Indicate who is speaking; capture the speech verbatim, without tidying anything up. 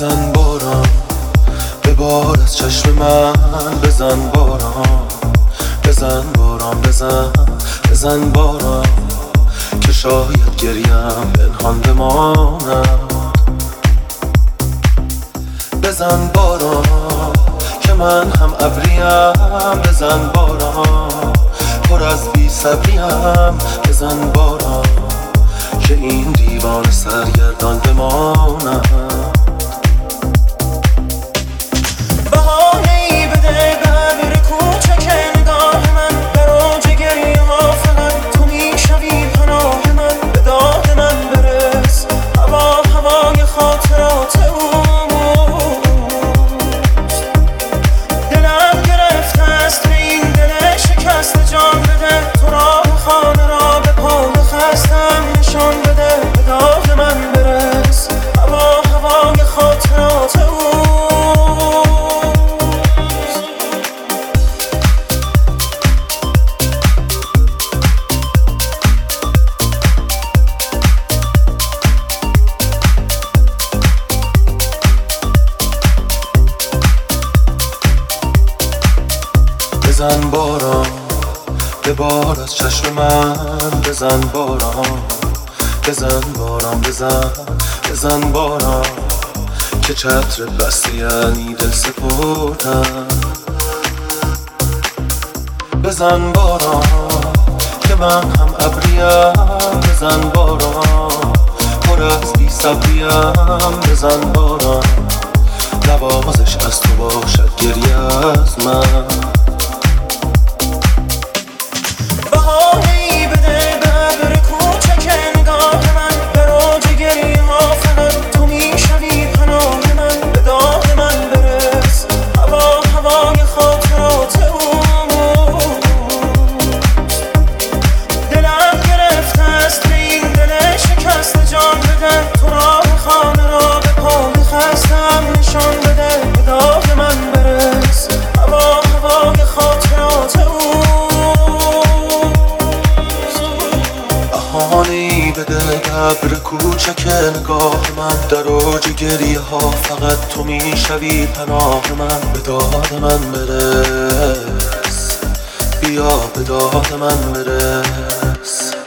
Speaker 1: بزن باران به بار از چشم من، بزن باران بزن باران بزن بزن باران که شاید گریم پنهان بماند. بزن باران که من هم ابریم، بزن باران پر از بی صبریم، بزن باران که این دیوان سرگردان بماند.
Speaker 2: بهانه‌ای بده به ابر کوچک نگاه من، در اوج گریه ها فقط تو میشوی پناه من. به داد من برس هوا هوای خاطرات اوست. دلم گرفته است به این دل شکست، جان بده تو راه خانه را به پای خستم نشان بده. به داد من برس هوا هوای خاطرات اوست.
Speaker 1: بزن باران به بار از چشم من، بزن باران بزن باران بزن بزن باران که چتر بستی یعنی دل سپردم. بزن باران که من هم ابریم، بزن باران پر از بی صبریم، بزن باران نوازش از تو باشد گریه از من.
Speaker 2: بهانه‌ای بده به ابر کوچک نگاه من، در اوج گریه ها فقط تو میشوی پناه من. به داد من برس هوا هوای خاطرات اوست. دلم گرفته است به این دل شکست، جان بده تو راه خانه را به پای خستم نشان بده. به داد من برس هوا هوای خاطرات اوست.
Speaker 1: بهانه‌ای بده ابر کوچک نگاه من، در اوج گریه ها فقط تو میشوی پناه من. به داد من برس بیا به داد من برس.